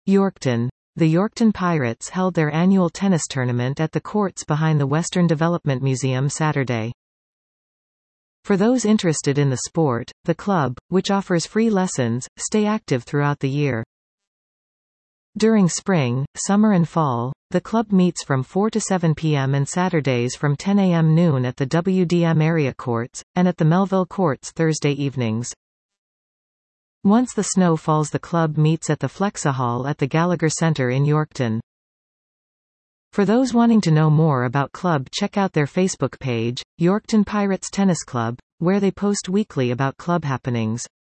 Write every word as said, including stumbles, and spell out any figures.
Yorkton. The Yorkton Pirates held their annual tennis tournament at the courts behind the Western Development Museum Saturday. For those interested in the sport, the club, which offers free lessons, stay active throughout the year. During spring, summer and fall, the club meets from four to seven p m and Saturdays from ten a m noon at the W D M area courts, and at the Melville courts Thursday evenings. Once the snow falls, the club meets at the Flexa Hall at the Gallagher Centre in Yorkton. For those wanting to know more about club, check out their Facebook page, Yorkton Pirates Tennis Club, where they post weekly about club happenings.